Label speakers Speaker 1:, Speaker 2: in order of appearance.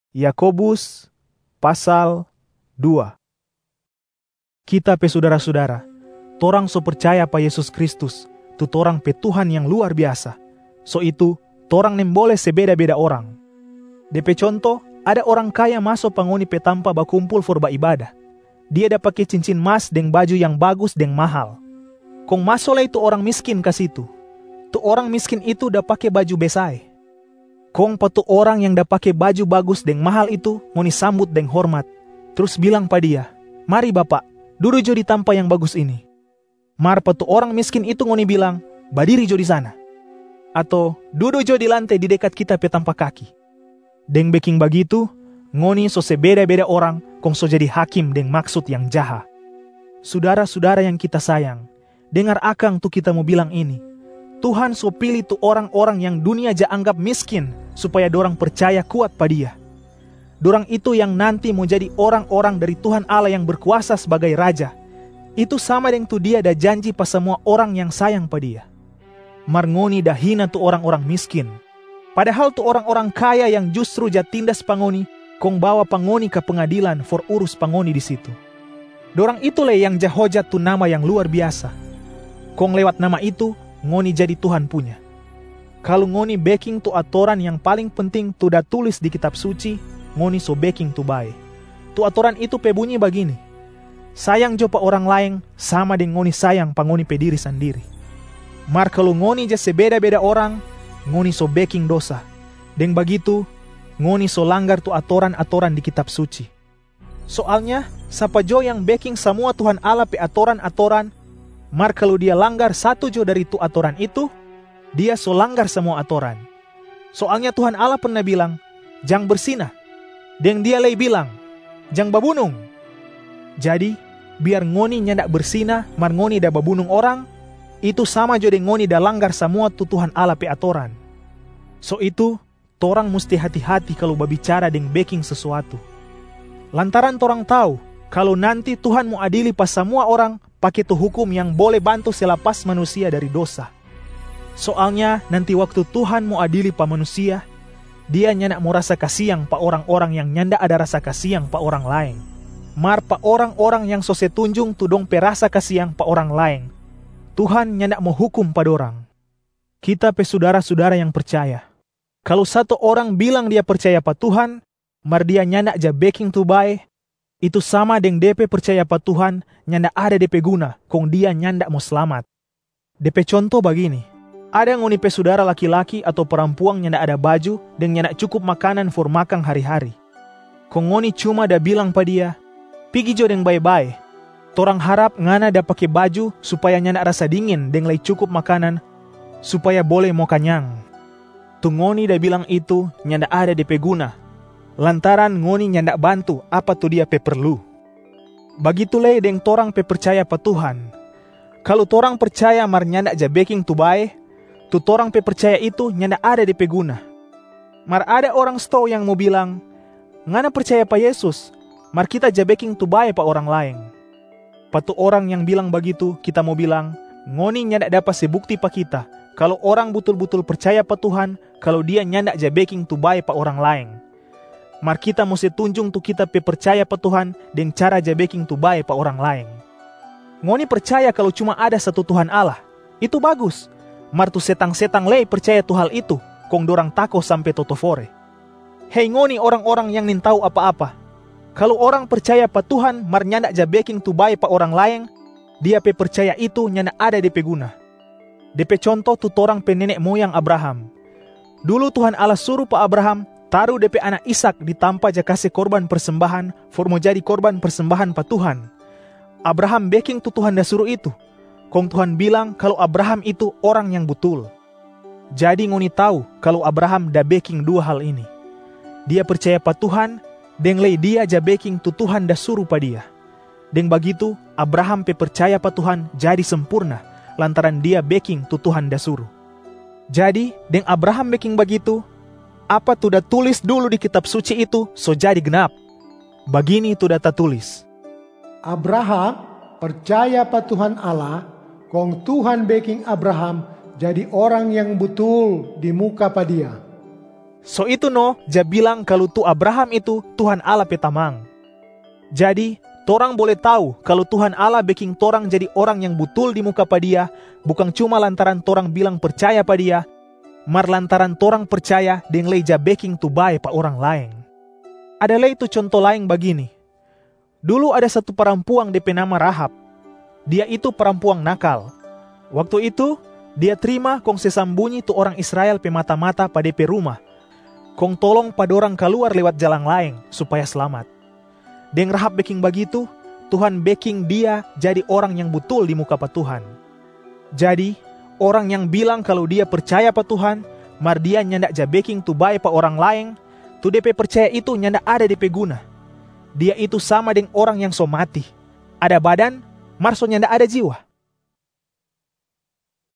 Speaker 1: Yakobus pasal 2. Kita pe saudara-saudara, torang so percaya pa Yesus Kristus, tu torang pe Tuhan yang luar biasa. So itu, torang nem boleh sebeda-beda orang. DP contoh, ada orang kaya masuk pangoni pe tampa bakumpul for baibadah. Dia da pake cincin emas deng baju yang bagus deng mahal. Kong masuklah itu orang miskin ke situ. Tu orang miskin itu da pake baju besai. Kong patu orang yang da pake baju bagus deng mahal itu ngoni sambut deng hormat. Terus bilang pa dia, "Mari bapak, duduk jo di tampa yang bagus ini." Mar patu orang miskin itu ngoni bilang, "Badiri jo di sana." Atau, "Duduk jo di lantai di dekat kita pe tampa kaki." Deng beking bagitu, ngoni so sebeda-beda orang kong so jadi hakim deng maksud yang jaha. Saudara-saudara yang kita sayang, dengar akang tu kita mau bilang ini. Tuhan so pilih tu orang-orang yang dunia ja anggap miskin supaya dorang percaya kuat pa Dia. Dorang itu yang nanti mau jadi orang-orang dari Tuhan Allah yang berkuasa sebagai Raja. Itu sama dengan tu Dia da janji pa semua orang yang sayang pa Dia. Mar ngoni dah hina tu orang-orang miskin. Padahal tu orang-orang kaya yang justru ja tindas pangoni, kong bawa pangoni ke pengadilan for urus pangoni di situ. Dorang itulah yang ja hojat tu nama yang luar biasa. Kong lewat nama itu, ngoni jadi Tuhan punya. Kalau ngoni backing tu atoran yang paling penting tu dah tulis di kitab suci, ngoni so backing tu bae. Tu atoran itu pe bunyi begini. Sayang jo pa orang lain sama dengan ngoni sayang pa ngoni pe diri sendiri. Mar kalau ngoni ja sebeda-beda orang, ngoni so backing dosa. Deng begitu, ngoni so langgar tu atoran-atoran di kitab suci. Soalnya, siapa jo yang backing semua Tuhan Allah pe atoran-atoran, mar kalau dia langgar satu jo dari tu atoran itu, dia so langgar semua atoran. Soalnya Tuhan Allah pernah bilang, "Jang bersinah." Dan dia lagi bilang, "Jang babunung." Jadi, biar ngoni nyandak bersinah, mar ngoni da babunung orang, itu sama jo dengan ngoni da langgar semua tu Tuhan Allah pe atoran. So itu, torang mesti hati-hati kalau berbicara dengan backing sesuatu. Lantaran torang tahu, kalau nanti Tuhan mau adili pas semua orang, pakai tu hukum yang boleh bantu selepas manusia dari dosa. Soalnya nanti waktu Tuhan mau adili pa manusia, Dia nyandak mau rasa kasihang pa orang-orang yang nyanda ada rasa kasihang pa orang lain. Mar pa orang-orang yang so setunjung tu dong pe rasa kasihang pa orang lain, Tuhan nyandak mau hukum pa dorang. Kita pe saudara-saudara yang percaya, kalau satu orang bilang dia percaya pa Tuhan, mar dia nyandak ja backing tu bae, itu sama dengan DP percaya pa Tuhan nyanda ada DP guna, kong dia nyanda mau selamat. DP contoh begini, ada ngoni pe saudara laki-laki atau perempuan nyanda ada baju dan nyanda cukup makanan for makan hari-hari. Kong ngoni cuma da bilang pa dia, "Pigi jo deng bae-bae. Torang harap ngana da pake baju supaya nyanda rasa dingin deng lay cukup makanan, supaya boleh mau kanyang." Tu ngoni da bilang itu nyanda ada DP guna, lantaran ngoni nyanda bantu apa tu dia pe perlu. Begitulah deng torang pe percaya pa Tuhan. Kalau torang percaya mar nyanda ja backing tu bae, tu torang pe percaya itu nyanda ada DP guna. Mar ada orang sto yang mau bilang, "Ngana percaya pa Yesus, mar kita ja backing tu bae pa orang lain." Patu orang yang bilang begitu, kita mau bilang, ngoni nyanda dapat sebukti pa kita kalau orang betul-betul percaya pa Tuhan, kalau dia nyanda ja backing tu bae pa orang lain. Mar kita mesti tunjung tu kita pe percaya pa Tuhan dengan cara ja backing tu bae pa orang lain. Ngoni percaya kalau cuma ada satu Tuhan Allah, itu bagus. Mar tu setang-setang lei percaya tu hal itu, kong dorang tako sampai totofore. Hei ngoni orang-orang yang nin tahu apa-apa. Kalau orang percaya pa Tuhan mar nyanda ja backing tu bae pa orang lain, dia pe percaya itu nyanda ada DP guna. DP contoh tu torang pe nenek moyang Abraham. Dulu Tuhan Allah suruh pa Abraham taruh DP anak Ishak di tampa ja kasih korban persembahan for mau jadi korban persembahan pa Tuhan. Abraham backing tu Tuhan dah suruh itu. Kong Tuhan bilang kalau Abraham itu orang yang betul. Jadi ngoni tahu kalau Abraham dah backing dua hal ini. Dia percaya pa Tuhan, deng lei dia ja backing tu Tuhan dah suruh pa dia. Deng begitu Abraham pe percaya pa Tuhan jadi sempurna, lantaran dia backing tu Tuhan dah suruh. Jadi deng Abraham backing begitu, apa tu dah tulis dulu di kitab suci itu so jadi genap. Begini tu dah tertulis.
Speaker 2: Abraham percaya pa Tuhan Allah, kong Tuhan backing Abraham jadi orang yang betul di muka pa Dia.
Speaker 1: So itu no, ja bilang kalau tu Abraham itu Tuhan Allah petamang. Jadi, torang boleh tahu kalau Tuhan Allah baking torang jadi orang yang betul di muka pa Dia, bukan cuma lantaran torang bilang percaya pa Dia, mar lantaran torang percaya deng lei ja baking tu bae pa orang lain. Ada lei tu contoh lain begini. Dulu ada satu perempuan DP nama Rahab. Dia itu perempuan nakal. Waktu itu, dia terima kong sesambunyi tu orang Israel pe mata-mata pa DP rumah. Kong tolong padorang keluar lewat jalan lain supaya selamat. Deng Rahab baking begitu, Tuhan baking dia jadi orang yang betul di muka pa Tuhan. Jadi, orang yang bilang kalau dia percaya pa Tuhan, mar dia nyanda ja baking tu bae pa orang lain, tu DP percaya itu nyanda ada DP guna. Dia itu sama dengan orang yang so mati. Ada badan, mar so nyanda ada jiwa.